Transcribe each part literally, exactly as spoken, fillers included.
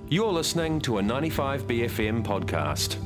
You're listening to a ninety-five B F M podcast.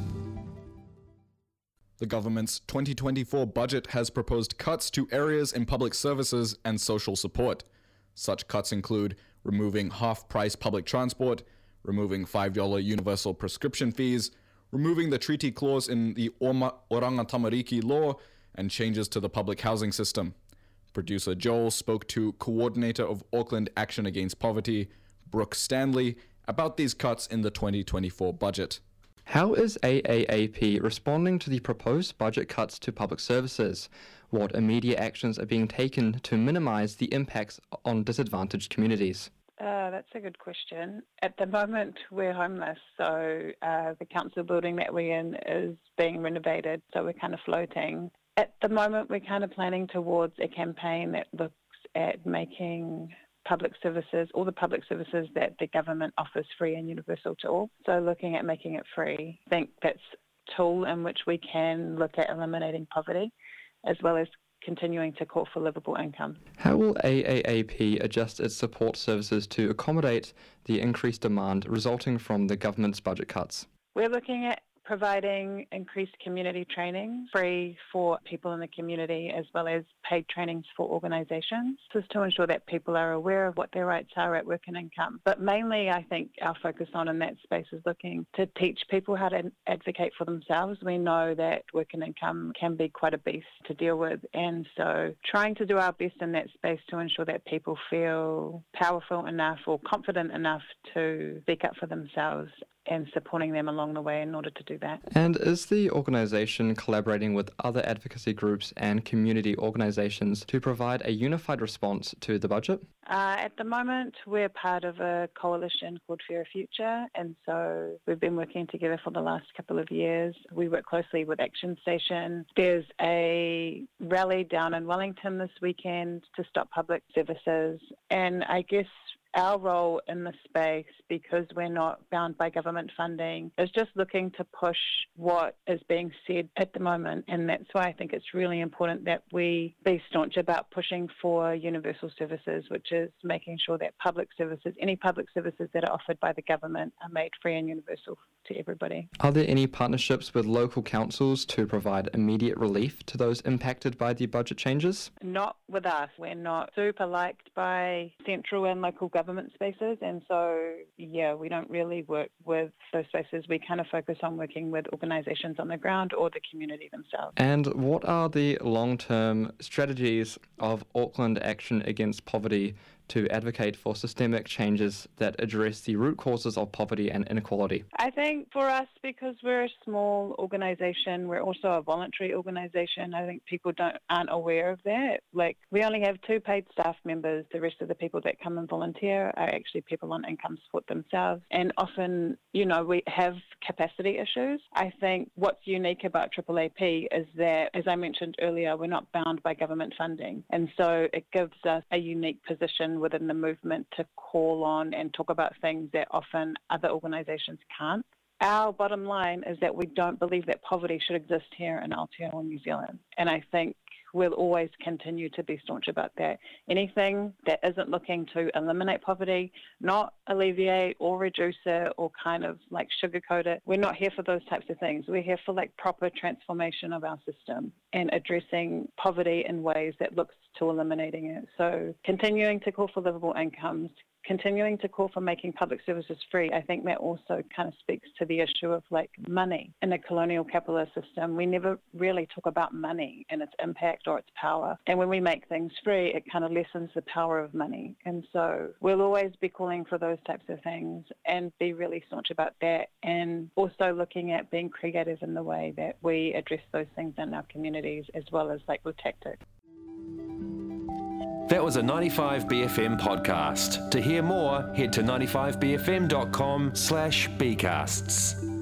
The government's twenty twenty-four budget has proposed cuts to areas in public services and social support. Such cuts include removing half-price public transport, removing five dollars universal prescription fees, removing the treaty clause in the Orma- Oranga Tamariki law, and changes to the public housing system. Producer Joel spoke to coordinator of Auckland Action Against Poverty, Brooke Stanley, about these cuts in the twenty twenty-four budget. How is A A A P responding to the proposed budget cuts to public services? What immediate actions are being taken to minimise the impacts on disadvantaged communities? Uh, that's a good question. At the moment, we're homeless, so uh, the council building that we're in is being renovated, so we're kind of floating. At the moment, we're kind of planning towards a campaign that looks at making public services, all the public services that the government offers free and universal to all. So looking at making it free. I think that's a tool in which we can look at eliminating poverty, as well as continuing to call for livable income. How will A A A P adjust its support services to accommodate the increased demand resulting from the government's budget cuts? We're looking at providing increased community training, free for people in the community, as well as paid trainings for organisations. This is to ensure that people are aware of what their rights are at work and income. But mainly, I think our focus on in that space is looking to teach people how to advocate for themselves. We know that work and income can be quite a beast to deal with, and so trying to do our best in that space to ensure that people feel powerful enough or confident enough to speak up for themselves, and supporting them along the way in order to do that. And is the organisation collaborating with other advocacy groups and community organisations to provide a unified response to the budget? Uh, at the moment, we're part of a coalition called Fairer Future, and so we've been working together for the last couple of years. We work closely with Action Station. There's a rally down in Wellington this weekend to stop public services, and I guess our role in the space, because we're not bound by government funding, is just looking to push what is being said at the moment. And that's why I think it's really important that we be staunch about pushing for universal services, which is making sure that public services, any public services that are offered by the government, are made free and universal to everybody. Are there any partnerships with local councils to provide immediate relief to those impacted by the budget changes? Not with us. We're not super liked by central and local government government spaces, and so yeah we don't really work with those spaces. We kind of focus on working with organisations on the ground or the community themselves. And what are the long-term strategies of Auckland Action Against Poverty to advocate for systemic changes that address the root causes of poverty and inequality? I think for us, because we're a small organisation, we're also a voluntary organisation. I think people don't aren't aware of that. Like, we only have two paid staff members. The rest of the people that come and volunteer are actually people on income support themselves. And often, you know, we have capacity issues. I think what's unique about Triple A P is that, as I mentioned earlier, we're not bound by government funding. And so it gives us a unique position within the movement to call on and talk about things that often other organisations can't. Our bottom line is that we don't believe that poverty should exist here in Aotearoa, New Zealand. And I think we'll always continue to be staunch about that. Anything that isn't looking to eliminate poverty, not alleviate or reduce it or kind of like sugarcoat it, we're not here for those types of things. We're here for like proper transformation of our system and addressing poverty in ways that looks to eliminating it. So continuing to call for livable incomes, continuing to call for making public services free. I think that also kind of speaks to the issue of like money. In a colonial capitalist system, we never really talk about money and its impact or its power. And when we make things free, it kind of lessens the power of money. And so we'll always be calling for those types of things and be really staunch about that, and also looking at being creative in the way that we address those things in our communities, as well as like with tactics. That was a ninety-five B F M podcast. To hear more, head to ninety-five b f m dot com slash bcasts.